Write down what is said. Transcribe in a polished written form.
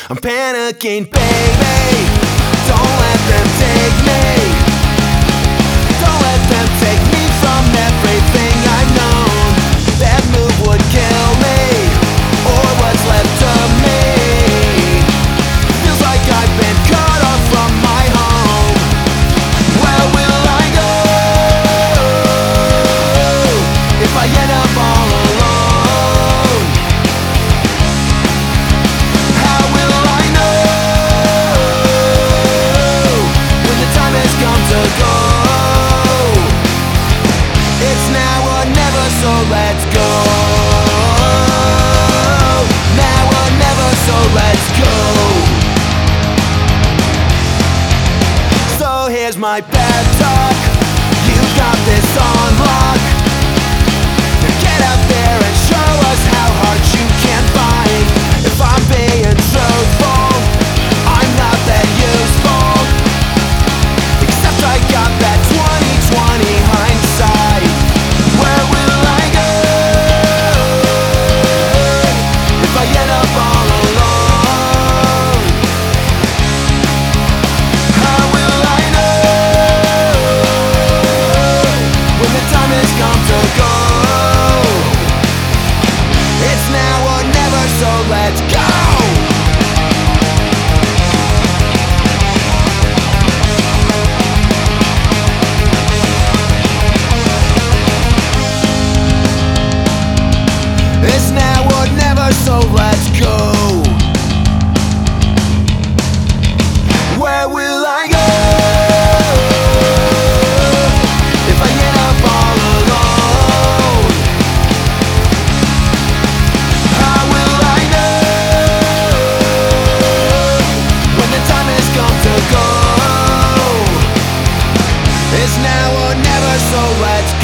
I'm panicking, baby. Don't let them take me. Don't let them take me from everything I've known. That move would kill me, or what's left of me. Feels like I've been cut off from my home. Where will I go if I end up all alone? How will I know when the time has come to go? It's now or never, so let's go. Now or never, so let's go. So here's my pep talk. You got this on lock. Now get out there and show us how hard you can fight. If I'm being truthful, I'm not that useful, except I got that 20/20 hindsight. Where will I go if I end up all alone? How will I know when the time has come to go? It's now or never, so let's go. It's now or never, so let's go. Where will I go if I end up all alone? How will I know when the time has come to go? It's now or never, so let's go.